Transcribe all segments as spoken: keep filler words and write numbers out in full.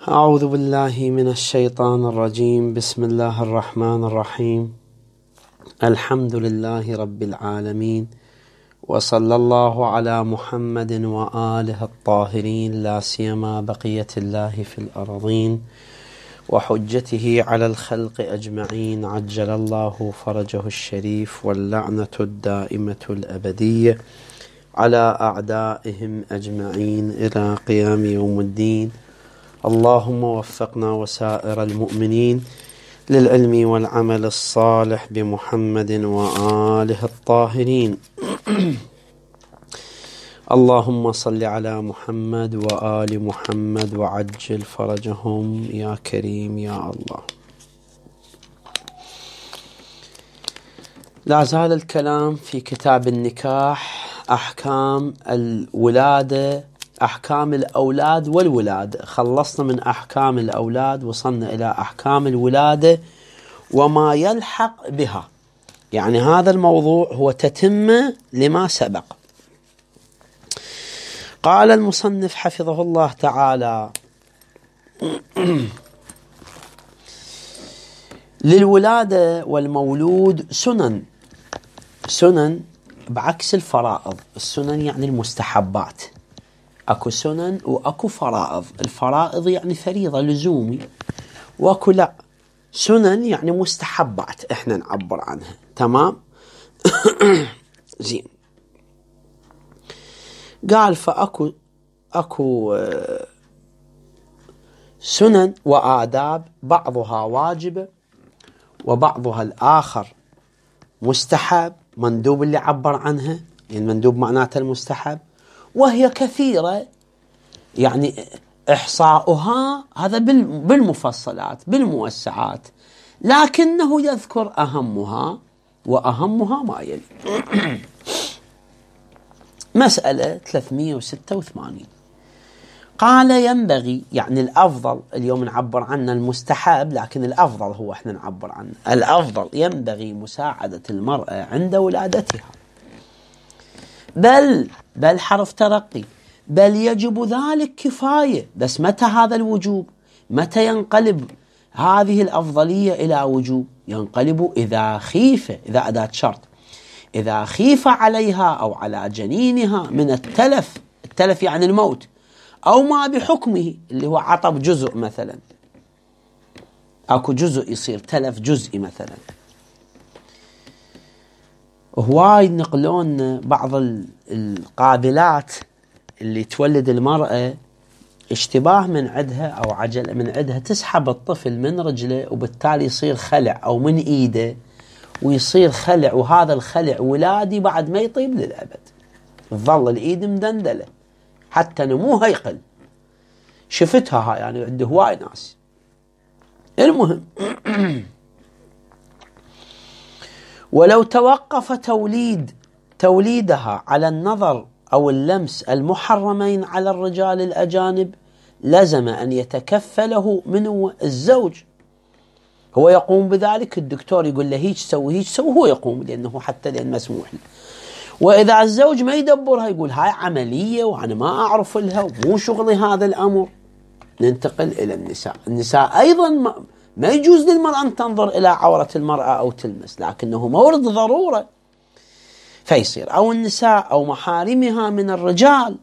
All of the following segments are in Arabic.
أعوذ بالله من الشيطان الرجيم. بسم الله الرحمن الرحيم. الحمد لله رب العالمين، وصلى الله على محمد وآله الطاهرين، لا سيما بقية الله في الأرضين وحجته على الخلق أجمعين، عجل الله فرجه الشريف، واللعنة الدائمة الأبدية على أعدائهم أجمعين إلى قيام يوم الدين. اللهم وفقنا وسائر المؤمنين للعلم والعمل الصالح بمحمد وآله الطاهرين. اللهم صل على محمد وآل محمد وعجل فرجهم يا كريم يا الله. لا زال الكلام في كتاب النكاح، أحكام الولادة، أحكام الأولاد والولادة. خلصنا من أحكام الأولاد، وصلنا إلى أحكام الولادة وما يلحق بها. يعني هذا الموضوع هو تتمة لما سبق. قال المصنف حفظه الله تعالى: للولادة والمولود سنن. سنن بعكس الفرائض. السنن يعني المستحبات. أكو سنن وأكو فرائض. الفرائض يعني فريضة لزومي، وأكو لا، سنن يعني مستحبات إحنا نعبر عنها. تمام. زين. قال فأكو أكو سنن وآداب، بعضها واجبة وبعضها الآخر مستحب، مندوب اللي عبر عنها، يعني مندوب معناته المستحب، وهي كثيرة، يعني إحصاؤها هذا بالمفصلات بالموسعات، لكنه يذكر أهمها، وأهمها ما يلي. مسألة ثلاثمئة وستة وثمانين. قال ينبغي، يعني الأفضل، اليوم نعبر عنه المستحب، لكن الأفضل هو احنا نعبر عنه الأفضل، ينبغي مساعدة المرأة عند ولادتها، بل بل حرف ترقي، بل يجب ذلك كفاية. بس متى هذا الوجوب؟ متى ينقلب هذه الأفضلية إلى وجوب؟ ينقلب إذا خيف، إذا أداة شرط، إذا خيف عليها أو على جنينها من التلف. التلف يعني الموت، أو ما بحكمه اللي هو عطب جزء مثلا، أكو جزء يصير تلف جزئي مثلا. هواي نقلون بعض القابلات اللي تولد المرأة اشتباه من عدها أو عجل من عدها، تسحب الطفل من رجله، وبالتالي يصير خلع، أو من إيده ويصير خلع، وهذا الخلع ولادي بعد ما يطيب للأبد، تظل الإيد مدندلة حتى نموها يقل. شفتها هاي يعني عند هواي ناس. المهم ولو توقف توليد توليدها على النظر أو اللمس المحرمين على الرجال الأجانب، لزم أن يتكفله منه الزوج. هو يقوم بذلك، الدكتور يقول له هيك سوي هيك سوي، هو يقوم لأنه حتى لأن مسموح له. وإذا الزوج ما يدبرها، يقول هاي عملية وأنا ما أعرف لها ومو شغلي هذا الأمر. ننتقل إلى النساء. النساء أيضا ما, ما يجوز للمرأة أن تنظر إلى عورة المرأة أو تلمس، لكنه مورد ضرورة فيصير. أو النساء أو محارمها من الرجال.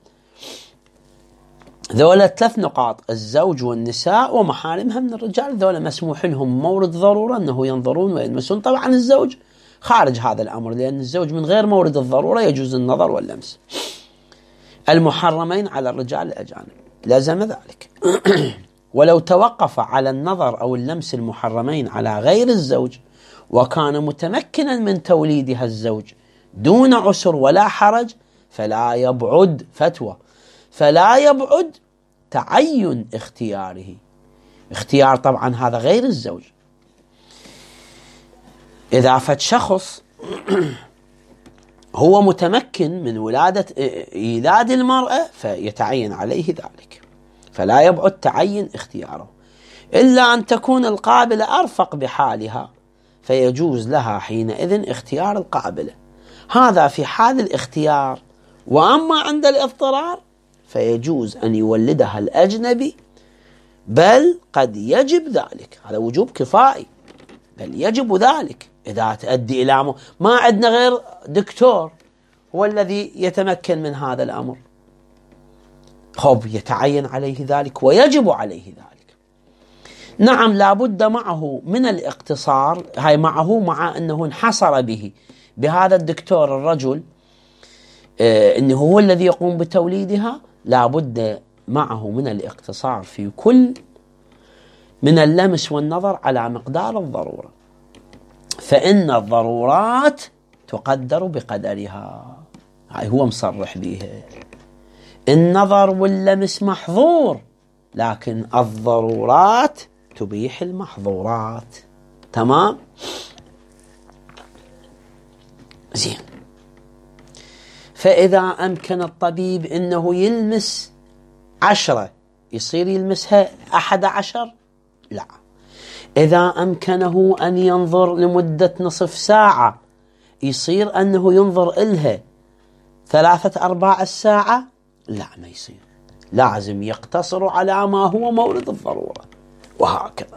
ذولا ثلاث نقاط: الزوج والنساء ومحارمها من الرجال، ذولا مسموح لهم مورد ضرورة أنه ينظرون ويلمسون. طبعا الزوج خارج هذا الأمر، لأن الزوج من غير مورد الضرورة يجوز النظر واللمس. المحرمين على الرجال الأجانب لازم ذلك. ولو توقف على النظر أو اللمس المحرمين على غير الزوج، وكان متمكنا من توليدها الزوج دون عسر ولا حرج، فلا يبعد فتوى فلا يبعد تعين اختياره. اختيار طبعا هذا غير الزوج. إذا فت شخص هو متمكن من ولادة إيلاد المرأة، فيتعين عليه ذلك، فلا يبعد تعين اختياره، إلا أن تكون القابلة أرفق بحالها، فيجوز لها حينئذ اختيار القابلة. هذا في حال الاختيار. وأما عند الاضطرار فيجوز أن يولدها الأجنبي بل قد يجب ذلك، هذا وجوب كفائي، بل يجب ذلك إذا تؤدي إلى أمر ما عندنا غير دكتور هو الذي يتمكن من هذا الأمر، خب يتعين عليه ذلك ويجب عليه ذلك. نعم لابد معه من الاقتصار، هاي معه مع أنه انحصر به بهذا الدكتور الرجل آه أنه هو الذي يقوم بتوليدها، لابد معه من الاقتصار في كل من اللمس والنظر على مقدار الضرورة، فإن الضرورات تقدر بقدرها، هاي هو مصرح بيها. النظر واللمس محظور، لكن الضرورات تبيح المحظورات. تمام؟ زين. فإذا أمكن الطبيب أنه يلمس عشرة يصير يلمسها أحد عشر؟ لا. إذا أمكنه أن ينظر لمدة نصف ساعة يصير أنه ينظر إلها ثلاثة أرباع الساعة؟ لا، ما يصير، لازم يقتصر على ما هو مورد الضرورة، وهكذا.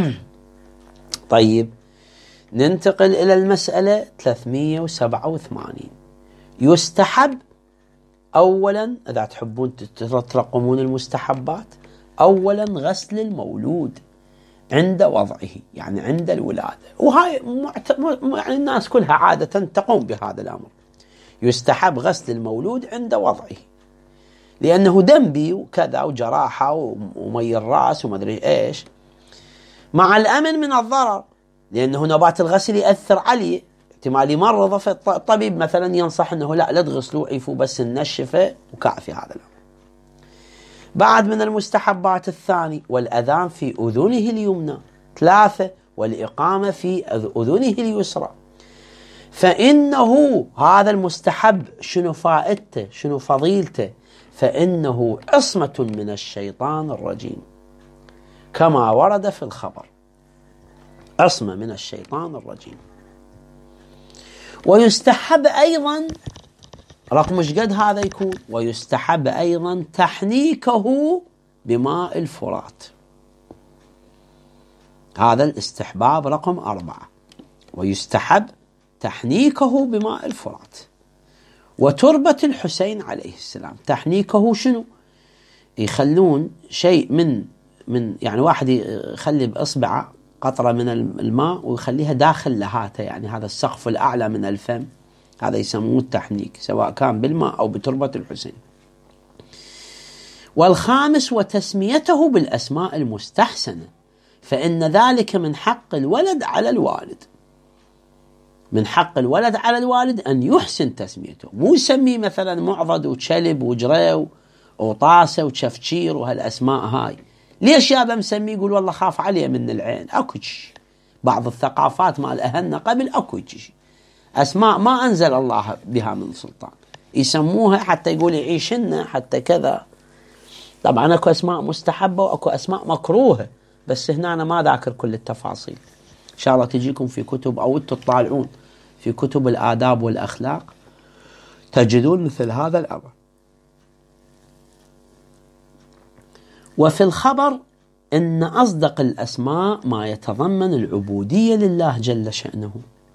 طيب ننتقل إلى المسألة ثلاثمئة وسبعة وثمانين. يستحب أولا، إذا تحبون تترقمون المستحبات، أولا غسل المولود عند وضعه، يعني عند الولادة، وهاي معت... يعني الناس كلها عادة تقوم بهذا الأمر. يستحب غسل المولود عند وضعه، لأنه دنبي وكذا وجراحة ومي الرأس ومدري إيش، مع الأمن من الضرر، لأنه نبات الغسل يأثر عليه، احتمال يمرضه، فالطبيب مثلا ينصح أنه لا لا تغسلوا، عيفوا بس النشفة وكافي هذا الأمر. بعد من المستحبات الثاني والأذان في أذنه اليمنى. ثلاثة والإقامة في أذنه اليسرى. فإنه هذا المستحب شنو فائدته شنو فضيلته؟ فإنه عصمة من الشيطان الرجيم كما ورد في الخبر، عصمة من الشيطان الرجيم. ويستحب أيضا رقم ايش قد هذا يكون، ويستحب أيضا تحنيكه بماء الفرات، هذا الاستحباب رقم أربعة، ويستحب تحنيكه بماء الفرات. وتربة الحسين عليه السلام، تحنيكه شنو؟ يخلون شيء من من يعني واحد يخلي بإصبعه قطرة من الماء ويخليها داخل لهاته، يعني هذا السقف الأعلى من الفم، هذا يسموه التحنيك، سواء كان بالماء أو بتربة الحسين. والخامس وتسميته بالأسماء المستحسنة، فإن ذلك من حق الولد على الوالد، من حق الولد على الوالد أن يحسن تسميته، مو يسميه مثلا معضد وشلب وجري وطاسة وشفشير وهالأسماء هاي. ليش يابا مسميه؟ يقول والله خاف عليه من العين. أكو بعض الثقافات مال أهلنا قبل أكو أسماء ما أنزل الله بها من سلطان، يسموها حتى يقول يعيشنا حتى كذا. طبعا أكو أسماء مستحبة وأكو أسماء مكروهة، بس هنا أنا ما ذاكر كل التفاصيل، إن شاء الله تجيكم في كتب أو تطالعون في كتب الآداب والأخلاق تجدون مثل هذا الأمر. وفي الخبر إن أصدق الأسماء ما يتضمن العبودية لله جل شأنه.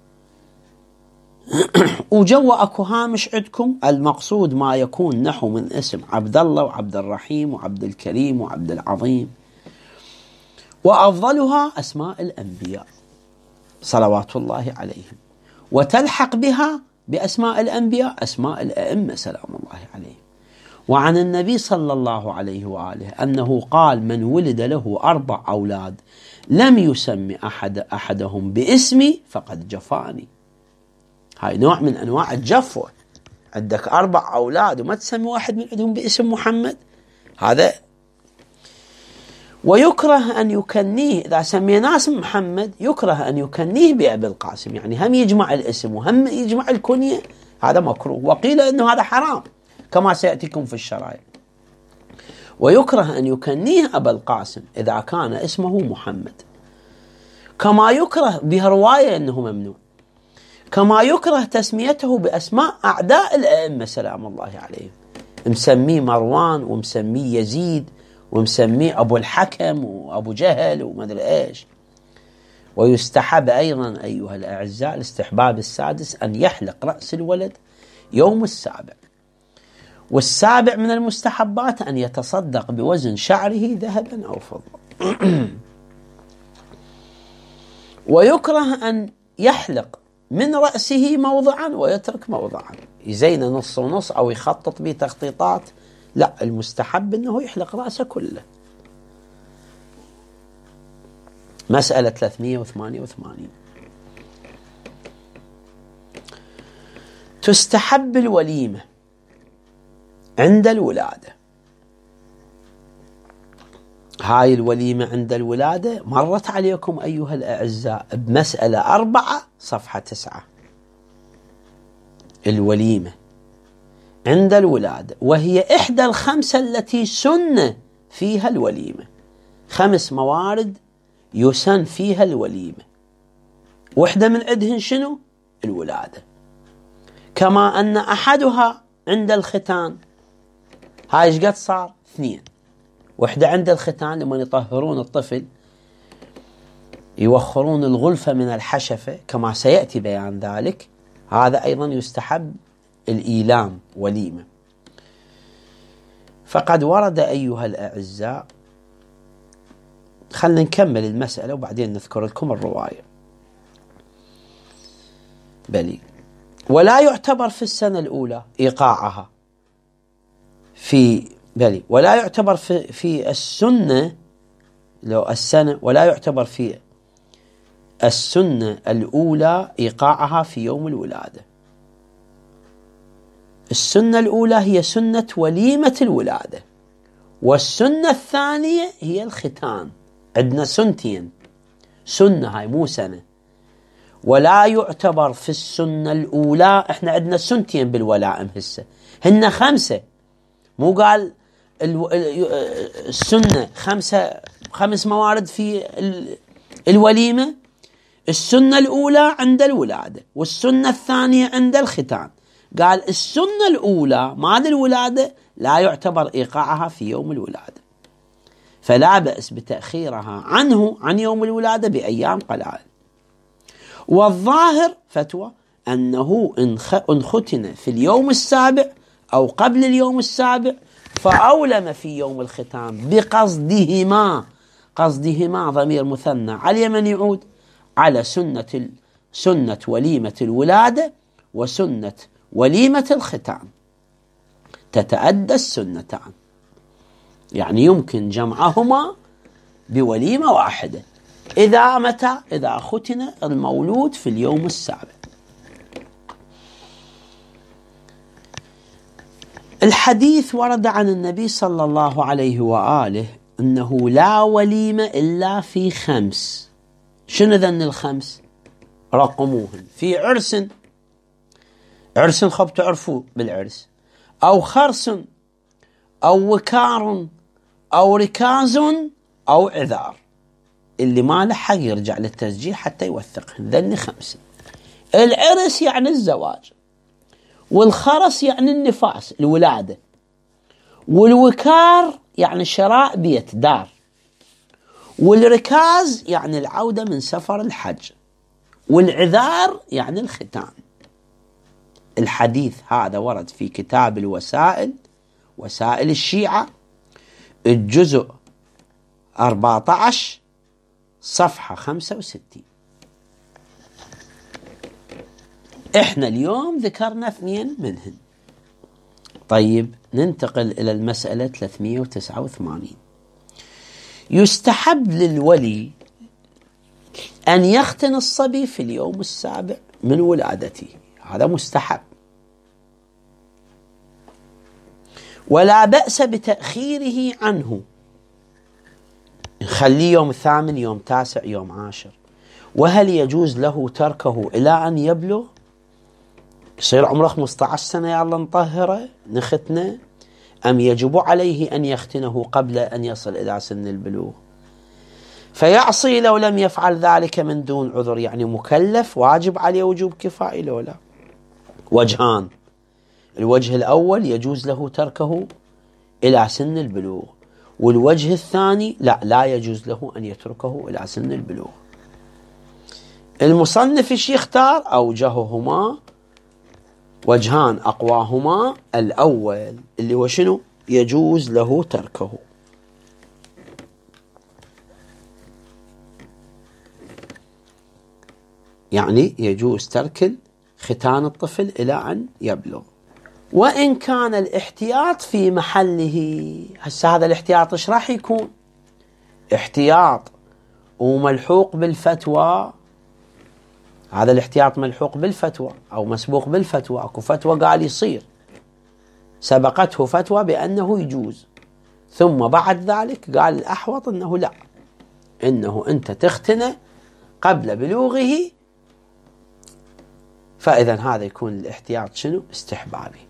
وجوا أكو هامش عندكم، المقصود ما يكون نحو من اسم عبد الله وعبد الرحيم وعبد الكريم وعبد العظيم، وأفضلها أسماء الأنبياء صلوات الله عليهم، وتلحق بها بأسماء الأنبياء أسماء الأئمة سلام الله عليهم. وعن النبي صلى الله عليه وآله أنه قال: من ولد له أربع أولاد لم يسمي أحد أحدهم باسمي فقد جفاني. هاي نوع من أنواع الجفوة، عندك أربع أولاد وما تسمي واحد من عندهم باسم محمد، هذا. ويكره أن يكنيه، إذا سميناه اسم محمد يكره أن يكنيه بأبي القاسم، يعني هم يجمع الاسم وهم يجمع الكنية، هذا مكروه. وقيل أنه هذا حرام كما سيأتيكم في الشرائع. ويكره أن يكنيه أبا القاسم إذا كان اسمه محمد، كما يكره بها رواية أنه ممنوع، كما يكره تسميته بأسماء أعداء الأئمة سلام الله عليهم، مسميه مروان ومسميه يزيد ومسميه أبو الحكم وأبو جهل وما أدري إيش. ويستحب أيضا أيها الأعزاء الاستحباب السادس أن يحلق رأس الولد يوم السابع. والسابع من المستحبات أن يتصدق بوزن شعره ذهبا أو فضة. ويكره أن يحلق من رأسه موضعا ويترك موضعا، يزين نص ونص أو يخطط به تخطيطات، لا، المستحب أنه يحلق رأسه كله. مسألة ثلاثمئة وثمانية وثمانين. تستحب الوليمة عند الولادة. هاي الوليمة عند الولادة مرت عليكم أيها الأعزاء بمسألة أربعة صفحة تسعة. الوليمة عند الولادة وهي إحدى الخمسة التي سن فيها الوليمة. خمس موارد يسن فيها الوليمة، واحدة من عندهن شنو؟ الولادة. كما أن أحدها عند الختان، هاي ايش قد صار؟ اثنين. واحدة عند الختان لما يطهرون الطفل يوخرون الغلفة من الحشفة كما سيأتي بيان ذلك، هذا أيضا يستحب الإيلام وليمة. فقد ورد أيها الأعزاء، خلنا نكمل المسألة وبعدين نذكر لكم الرواية. بلي ولا يعتبر في السنة الأولى إيقاعها في بلي ولا يعتبر في, في السنة لو السنة ولا يعتبر في السنة الأولى إيقاعها في يوم الولادة. السنة الأولى هي سنة وليمة الولادة، والسنة الثانية هي الختان. عندنا سنتين، سنة هاي مو سنة. ولا يعتبر في السنة الأولى، احنا عندنا سنتين بالولائم هسه، هن خمسة، مو قال السنة خمسة خمس موارد في الوليمة. السنة الأولى عند الولادة والسنة الثانية عند الختان. قال السنة الأولى مال الولادة لا يعتبر إيقاعها في يوم الولادة، فلا بأس بتأخيرها عنه عن يوم الولادة بأيام قلائل. والظاهر فتوى أنه إن ختن في اليوم السابع أو قبل اليوم السابع فأولم في يوم الختان بقصدهما. قصدهما ضمير مثنى على من يعود؟ على سنة سنة وليمة الولادة وسنة وليمة الختان، تتأدى السنتان، يعني يمكن جمعهما بوليمة واحدة. إذا متى؟ إذا ختن المولود في اليوم السابع. الحديث ورد عن النبي صلى الله عليه وآله أنه لا وليمة إلا في خمس. شنو ذن الخمس؟ رقموهن. في عرس، عرس خب تعرفوا بالعرس، أو خرس، أو وكار، أو ركاز، أو عذار. اللي ما له حق يرجع للتسجيل حتى يوثقهن. ذن خمسة. العرس يعني الزواج، والخرس يعني النفاس الولادة، والوكار يعني شراء بيت دار، والركاز يعني العودة من سفر الحج، والعذار يعني الختان. الحديث هذا ورد في كتاب الوسائل، وسائل الشيعة، الجزء أربعة عشر صفحة خمسة وستين. احنا اليوم ذكرنا اثنين منهن. طيب ننتقل إلى المسألة ثلاثمئة وتسعة وثمانين. يستحب للولي أن يختن الصبي في اليوم السابع من ولادته، هذا مستحب، ولا بأس بتأخيره عنه، نخليه يوم ثامن، يوم تاسع، يوم عاشر. وهل يجوز له تركه إلى أن يبلغ؟ يصير عمره خمسة عشر سنة يا الله نطهره نختنه، أم يجب عليه أن يختنه قبل أن يصل إلى سن البلوغ؟ فيعصي لو لم يفعل ذلك من دون عذر، يعني مكلف واجب عليه وجوب كفائي لو لا؟ وجهان. الوجه الأول يجوز له تركه إلى سن البلوغ، والوجه الثاني لا لا يجوز له أن يتركه إلى سن البلوغ. المصنف ايش يختار؟ أوجههما وجهان أقواهما الأول اللي هو شنو؟ يجوز له تركه. يعني يجوز ترك ختان الطفل إلى أن يبلغ، وإن كان الاحتياط في محله. هسه هذا الاحتياط ايش راح يكون؟ احتياط وملحوق بالفتوى. هذا الاحتياط ملحوق بالفتوى أو مسبوق بالفتوى. أكو فتوى قال يصير، سبقته فتوى بأنه يجوز، ثم بعد ذلك قال الأحوط أنه لا، أنه أنت تختنه قبل بلوغه. فإذا هذا يكون الاحتياط شنو؟ استحبابي.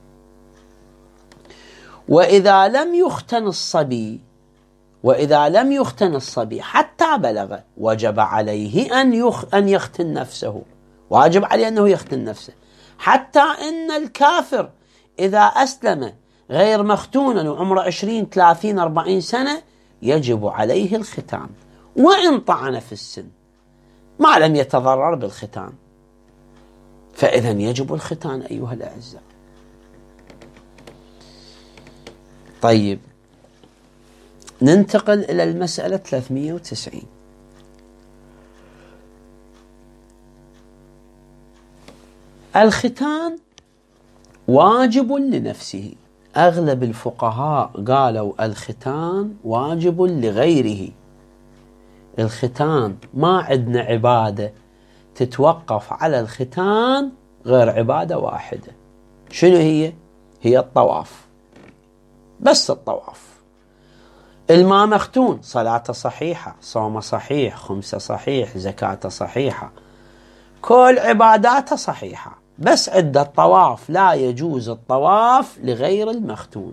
وإذا لم يختن الصبي وإذا لم يختن الصبي حتى بلغ وجب عليه أن يخ أن يختن نفسه، واجب عليه أنه يختن نفسه. حتى إن الكافر إذا أسلم غير مختونا وعمره عشرين ثلاثين أربعين سنة يجب عليه الختان، وإن طعن في السن ما لم يتضرر بالختان، فإذا يجب الختان أيها الأعزاء. طيب ننتقل إلى المسألة ثلاثمئة وتسعين. الختان واجب لنفسه. أغلب الفقهاء قالوا الختان واجب لغيره. الختان ما عندنا عبادة تتوقف على الختان غير عبادة واحدة. شنو هي؟ هي الطواف، بس الطواف. الماء مختون، صلاة صحيحة، صوم صحيح، خمسة صحيح، زكاة صحيحة، كل عباداته صحيحة، بس عند الطواف لا يجوز الطواف لغير المختون.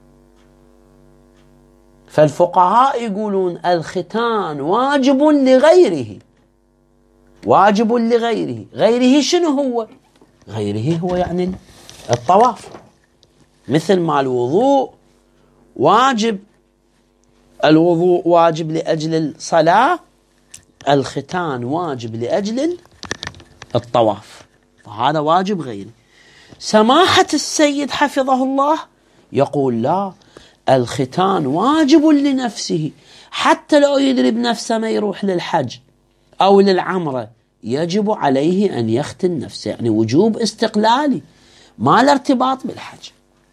فالفقهاء يقولون الختان واجب لغيره، واجب لغيره. غيره شنو هو؟ غيره هو يعني الطواف، مثل ما الوضوء واجب، الوضوء واجب لأجل الصلاة، الختان واجب لأجل الطواف، فهذا واجب غيره. سماحة السيد حفظه الله يقول لا، الختان واجب لنفسه، حتى لو يدري بنفسه ما يروح للحج أو للعمرة يجب عليه أن يختن نفسه، يعني وجوب استقلالي ما له ارتباط بالحج.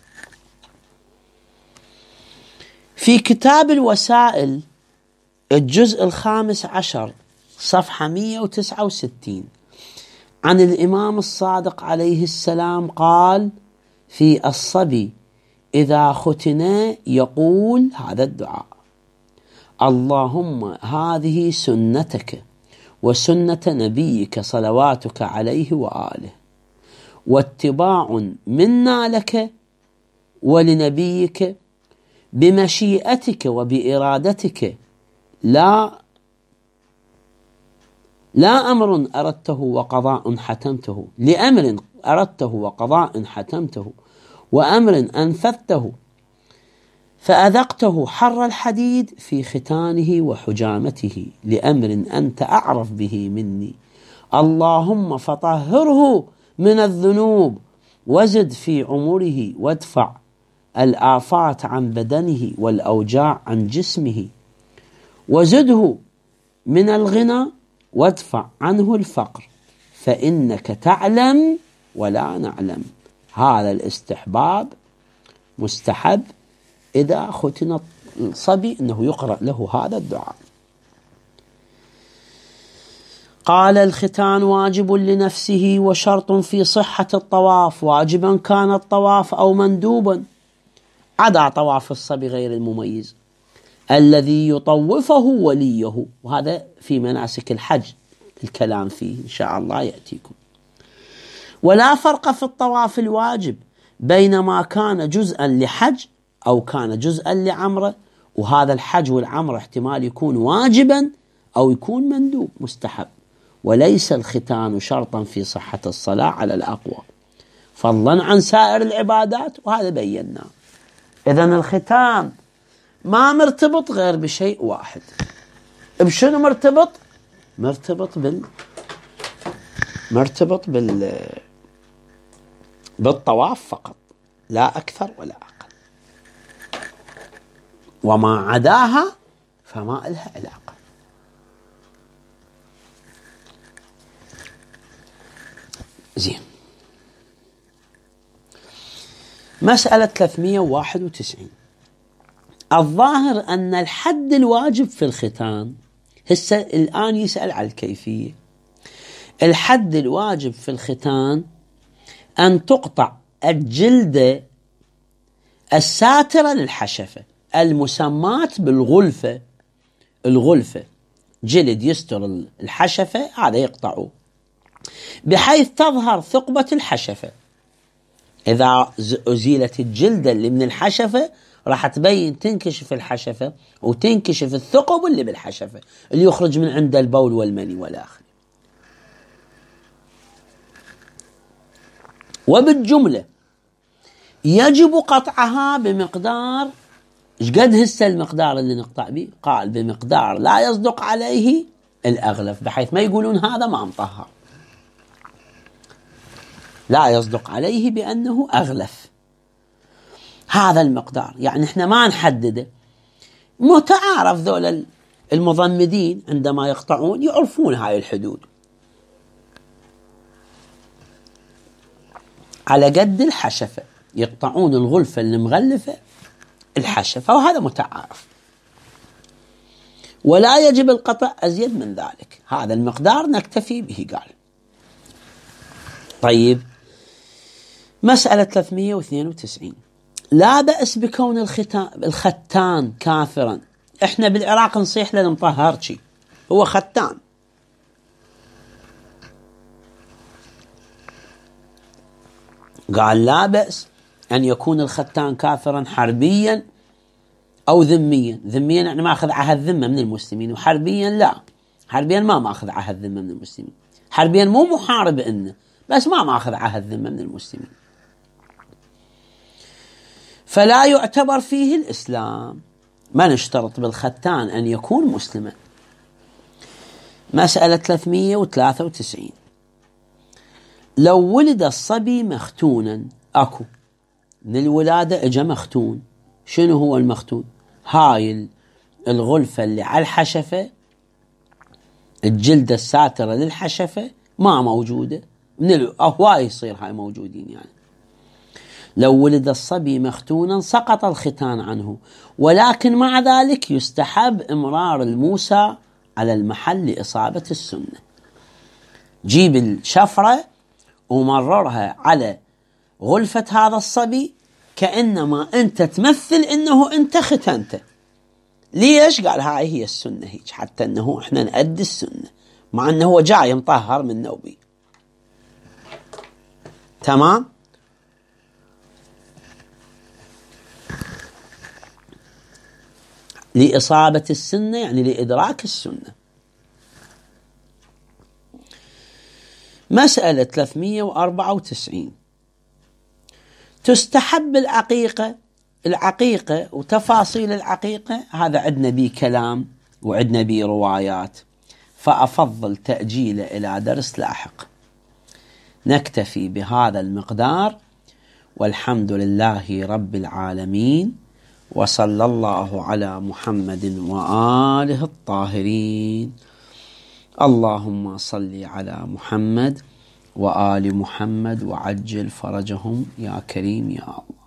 في كتاب الوسائل الجزء الخامس عشر صفحة مئة وتسعة وستين عن الإمام الصادق عليه السلام قال في الصبي إذا ختن يقول هذا الدعاء: اللهم هذه سنتك وسنة نبيك صلواتك عليه وآله، واتباع منا لك ولنبيك بمشيئتك وبإرادتك، لا لا أمر أردته وقضاء حتمته، لأمر أردته وقضاء حتمته، وأمر أنفذته فأذقته حر الحديد في ختانه وحجامته، لأمر أنت أعرف به مني، اللهم فطهره من الذنوب وزد في عمره، وادفع الآفات عن بدنه والأوجاع عن جسمه، وزده من الغنى وادفع عنه الفقر، فإنك تعلم ولا نعلم. هذا الاستحباب مستحب إذا ختن الصبي أنه يقرأ له هذا الدعاء. قال الختان واجب لنفسه وشرط في صحة الطواف، واجبا كان الطواف أو مندوبا، عدا طواف الصبي غير المميز الذي يطوفه وليه، وهذا في مناسك الحج الكلام فيه إن شاء الله يأتيكم. ولا فرق في الطواف الواجب بين ما كان جزءا لحج أو كان جزءا لعمرة، وهذا الحج والعمرة احتمال يكون واجبا أو يكون مندوب مستحب، وليس الختان شرطا في صحة الصلاة على الأقوى، فضلا عن سائر العبادات، وهذا بيناه. إذن الختان ما مرتبط غير بشيء واحد. بشنو مرتبط؟ مرتبط بال مرتبط بال بالطواف فقط، لا أكثر ولا أقل، وما عداها فما لها علاقة. زين. مسألة ثلاثمئة وواحد وتسعين. الظاهر أن الحد الواجب في الختان، هسه الآن يسأل على الكيفية. الحد الواجب في الختان أن تقطع الجلدة الساترة للحشفة المسماة بالغلفة. الغلفة جلد يستر الحشفة، هذا يقطعوه بحيث تظهر ثقبة الحشفة. إذا أزيلت الجلدة اللي من الحشفة راح تبين، تنكشف الحشفة وتنكشف الثقب اللي بالحشفة اللي يخرج من عند البول والمني والآخر. وبالجملة يجب قطعها بمقدار، ايش قد هسه المقدار اللي نقطع به؟ قال بمقدار لا يصدق عليه الأغلف، بحيث ما يقولون هذا ما مطهر، لا يصدق عليه بأنه أغلف. هذا المقدار يعني احنا ما نحدده، متعارف ذول المضمدين عندما يقطعون يعرفون هاي الحدود، على قد الحشفة يقطعون الغلفة المغلفة الحشفة، وهذا متعارف، ولا يجب القطع أزيد من ذلك. هذا المقدار نكتفي به. قال طيب، مسألة ثلاثمئة واثنين وتسعين. لا بأس بكون الختان الختان كافرا. احنا بالعراق نصيح للمطهرشي، هو ختان. قال لا بأس أن يكون الختان كافرا حربيا أو ذميا. ذميا يعني ما أخذ عهد ذمة من المسلمين، وحربيا لا، حربيا ما ما أخذ عهد ذمة من المسلمين. حربيا مو محارب إنه، بس ما ما أخذ عهد ذمة من المسلمين، فلا يعتبر فيه الإسلام. ما نشترط بالختان أن يكون مسلما. مسألة ثلاثمئة وثلاثة وتسعين. لو ولد الصبي مختونا، أكو من الولادة إجا مختون. شنو هو المختون؟ هاي الغلفة اللي على الحشفة، الجلدة الساترة للحشفة ما موجودة، من الهواء يصير هاي موجودين. يعني لو ولد الصبي مختونا سقط الختان عنه، ولكن مع ذلك يستحب إمرار الموسى على المحل لإصابة السنة. جيب الشفرة ومررها على غلفة هذا الصبي كأنما أنت تمثل أنه أنت ختنته. ليش؟ قال هاي هي السنة هيك، حتى أنه إحنا نأدي السنة مع أنه هو جاي مطهر من نوبي. تمام؟ لإصابة السنة يعني لإدراك السنة. مسألة ثلاثمئة وأربعة وتسعين. تستحب العقيقة. العقيقة وتفاصيل العقيقة هذا عندنا به كلام وعندنا به روايات، فأفضل تأجيله إلى درس لاحق. نكتفي بهذا المقدار، والحمد لله رب العالمين، وصلى الله على محمد وآله الطاهرين. اللهم صل على محمد وآل محمد وعجل فرجهم يا كريم يا الله.